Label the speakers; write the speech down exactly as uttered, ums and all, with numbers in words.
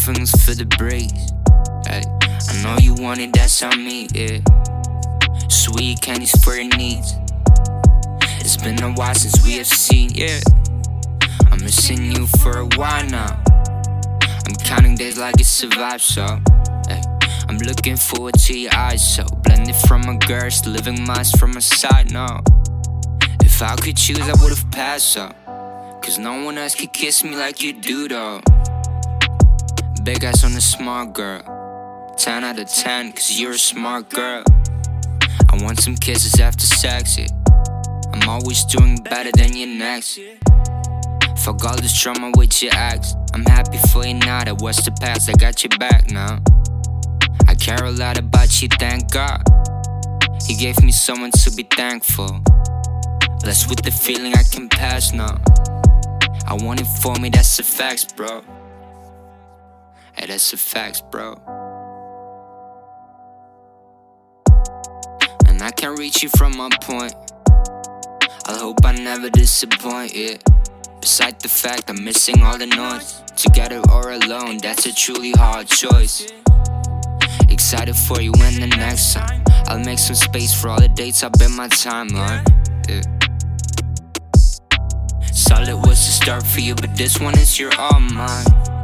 Speaker 1: feelings for the breeze. Ay, I know you want it, that's on me, yeah. Sweet candies for your needs. It's been a while since we have seen, yeah. I'm missing you for a while now. I'm counting days like it's a vibe, so ay, I'm looking forward to your eyes, so blended from a girl, still living miles from my side, no. If I could choose, I would've passed, so cause no one else could kiss me like you do, though. Big ass on a smart girl, ten out of ten, cause you're a smart girl. I want some kisses after sex, yeah. I'm always doing better than your next. Fuck all this drama with your ex. I'm happy for you now, that was the past, I got your back now. I care a lot about you, thank God. He gave me someone to be thankful. Blessed with the feeling I can pass now. I want it for me, that's a facts, bro. Hey, that's a facts, bro. And I can't reach you from my point. I hope I never disappoint, yeah. Beside the fact I'm missing all the noise. Together or alone, that's a truly hard choice. Excited for you when the next time I'll make some space for all the dates up in my timeline, yeah. Solid was the start for you, but this one is your all mine.